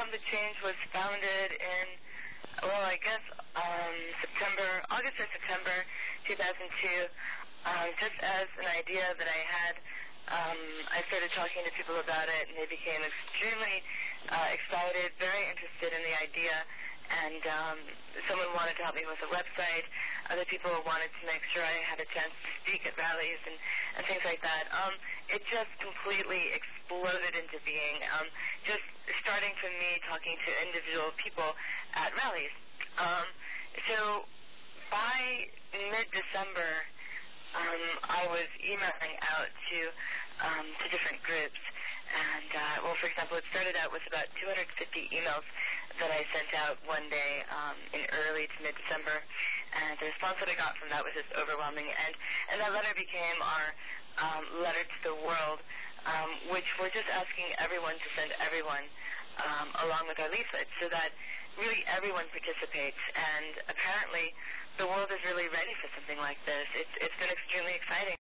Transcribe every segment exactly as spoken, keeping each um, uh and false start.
Become the Change was founded in, well, I guess um, September, August or September two thousand two, um, just as an idea that I had. Um, I started talking to people about it, and they became extremely uh, excited, very interested in the idea, and um, someone wanted to help me with a website. Other people wanted to make sure I had a chance to speak at rallies and, and things like that. Um, it just completely exploded into being, um, just starting from me talking to individual people at rallies. Um, so by mid-December, Um, I was emailing out to um, to different groups, and uh, well, for example, it started out with about two hundred fifty emails that I sent out one day um, in early to mid-December, and the response that I got from that was just overwhelming. And and that letter became our um, letter to the world, um, which we're just asking everyone to send everyone um, along with our leaflet, so that really everyone participates. And apparently, the world is really ready for something like this. It's it's been extremely exciting.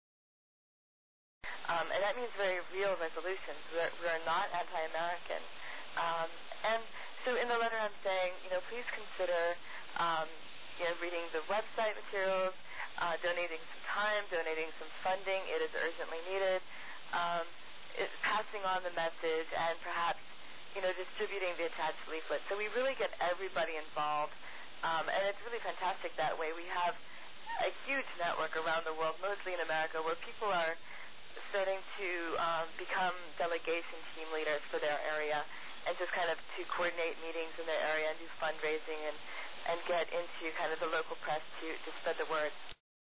Um, and that means very real resolutions. We're, we're not anti-American. Um, and so in the letter I'm saying, you know, please consider, um, you know, reading the website materials, uh, donating some time, donating some funding. It is urgently needed. Um, it, passing on the message and perhaps, you know, distributing the attached leaflet. So we really get everybody involved. Um, and it's really fantastic that way. We have a huge network around the world, mostly in America, where people are starting to um, become delegation team leaders for their area and just kind of to coordinate meetings in their area and do fundraising and, and get into kind of the local press to, to spread the word.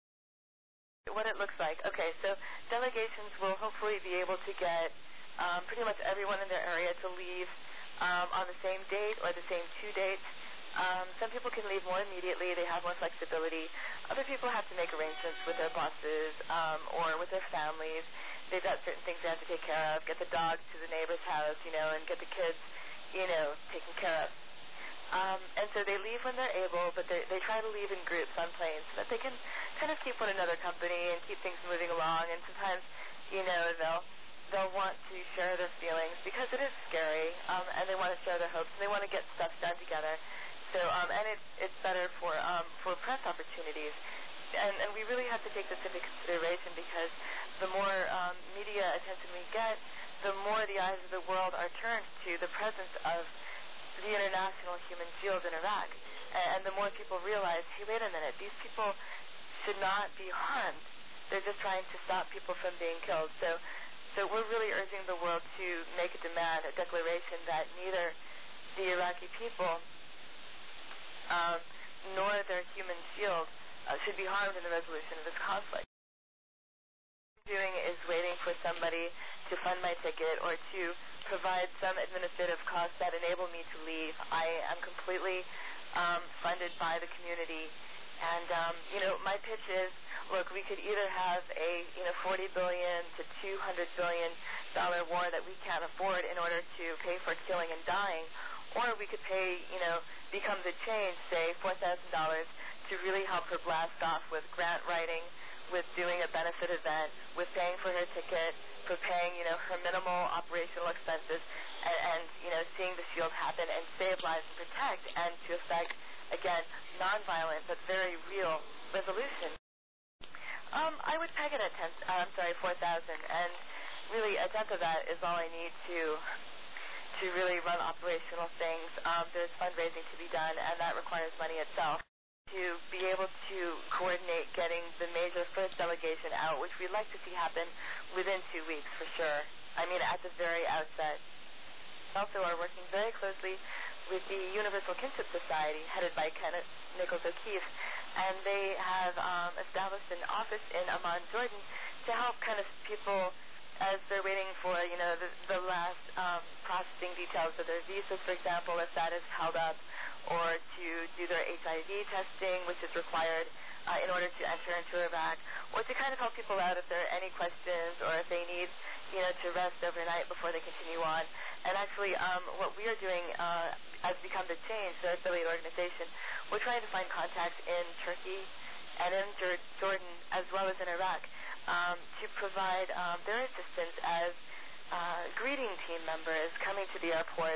What it looks like. Okay, so delegations will hopefully be able to get um, pretty much everyone in their area to leave um, on the same date or the same two dates. Um, some people can leave more immediately. They have more flexibility. Other people have to make arrangements with their bosses um, or with their families. They've got certain things they have to take care of, get the dog to the neighbor's house, you know, and get the kids, you know, taken care of. Um, and so they leave when they're able, but they, they try to leave in groups on planes so that they can kind of keep one another company and keep things moving along. And sometimes, you know, they'll they'll want to share their feelings because it is scary, um, and they want to share their hopes, and they want to get stuff done together. So, um, and it, it's better for um, for press opportunities. And, and we really have to take this into consideration because the more um, media attention we get, the more the eyes of the world are turned to the presence of the international human shield in Iraq. And, and the more people realize, hey, wait a minute, these people should not be harmed. They're just trying to stop people from being killed. So, so we're really urging the world to make a demand, a declaration that neither the Iraqi people um, nor their human shield uh, should be harmed in the resolution of this conflict. What I'm doing is waiting for somebody to fund my ticket or to provide some administrative costs that enable me to leave. I am completely um, funded by the community. And, um, you know, my pitch is, look, we could either have a, you know, forty billion dollars to two hundred billion dollars war that we can't afford in order to pay for killing and dying, or we could pay, you know, Become the Change, say, four thousand dollars to really help her blast off with grant writing, with doing a benefit event, with paying for her ticket, for paying, you know, her minimal operational expenses, and, and you know, seeing the shield happen and save lives and protect, and to effect, again, nonviolent but very real resolution. Um, I would peg it at ten. Uh, I'm sorry, four thousand, and really a tenth of that is all I need to to really run operational things. Um, there's fundraising to be done, and that requires money itself. To be able to coordinate getting the major first delegation out, which we'd like to see happen within two weeks for sure. I mean, at the very outset. Also are working very closely with the Universal Kinship Society, headed by Kenneth Nichols O'Keefe, and they have um, established an office in Amman, Jordan, to help kind of people as they're waiting for, you know, the, the last um, processing details of their visas, for example, if that is held up, or to do their H I V testing, which is required uh, in order to enter into Iraq, or to kind of help people out if there are any questions, or if they need, you know, to rest overnight before they continue on. And actually, um, what we are doing uh, as Become the Change, their affiliate organization, we're trying to find contacts in Turkey and in Jordan, as well as in Iraq, um, to provide um, their assistance as uh, greeting team members coming to the airports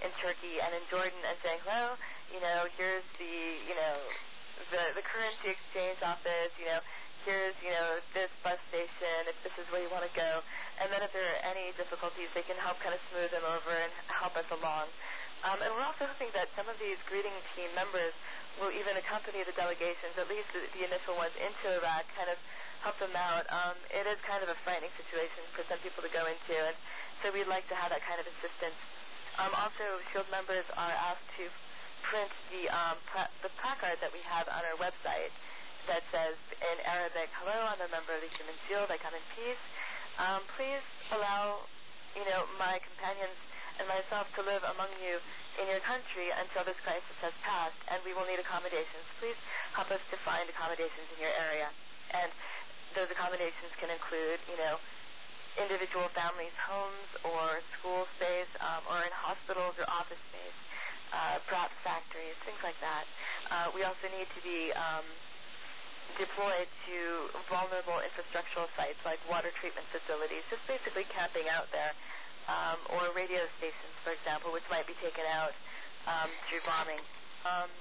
in Turkey and in Jordan and saying, hello, you know, here's the, you know, the, the currency exchange office, you know, here's, you know, this bus station, if this is where you want to go. And then if there are any difficulties, they can help kind of smooth them over and help us along. Um, and we're also hoping that some of these greeting team members will even accompany the delegations, at least the, the initial ones, into Iraq, kind of help them out. Um, it is kind of a frightening situation for some people to go into, and so we'd like to have that kind of assistance. Um, also, SHIELD members are asked to print the, um, pla- the placard that we have on our website that says in Arabic, hello, I'm a member of the Human Shield, I come in peace. Um, please allow, you know, my companions and myself to live among you in your country until this crisis has passed, and we will need accommodations. Please help us to find accommodations in your area. And those accommodations can include, you know, individual families' homes or school space, um, or in hospitals or office space, uh, perhaps factories, things like that. Uh, we also need to be um, deployed to vulnerable infrastructural sites like water treatment facilities, just basically camping out there, um, or radio stations, for example, which might be taken out um, through bombing. Um,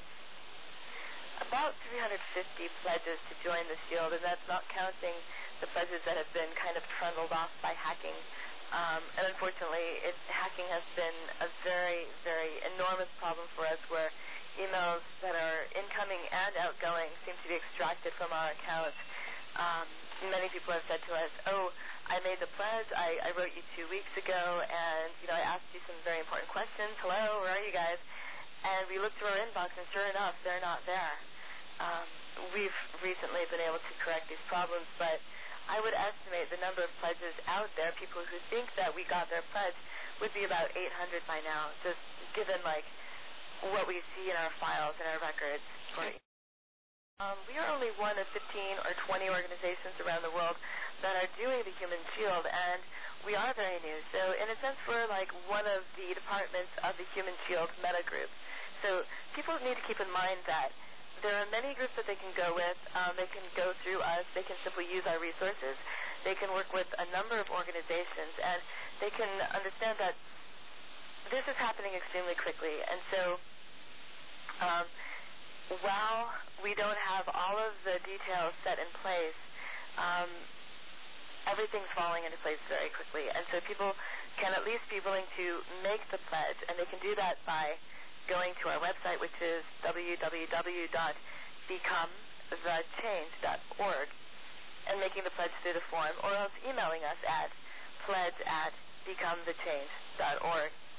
about three hundred fifty pledges to join the SHIELD, and that's not counting the pledges that have been kind of trundled off by hacking. Um, and unfortunately, it, hacking has been a very, very enormous problem for us, where emails that are incoming and outgoing seem to be extracted from our accounts. Um, many people have said to us, oh, I made the pledge, I, I wrote you two weeks ago, and, you know, I asked you some very important questions. Hello, where are you guys? And we looked through our inbox, and sure enough, they're not there. Um, we've recently been able to correct these problems, but I would estimate the number of pledges out there, people who think that we got their pledge, would be about eight hundred by now, just given, like, what we see in our files and our records. For, um, we are only one of fifteen or twenty organizations around the world that are doing the Human Shield, and we are very new. So in a sense, we're like one of the departments of the Human Shield meta group. So people need to keep in mind that there are many groups that they can go with. Um, they can go through us. They can simply use our resources. They can work with a number of organizations, and they can understand that this is happening extremely quickly. And so um, while we don't have all of the details set in place, um, everything's falling into place very quickly. And so people can at least be willing to make the pledge, and they can do that by going to our website, which is w w w dot become the change dot org, and making the pledge through the form, or else emailing us at pledge at become the change dot org.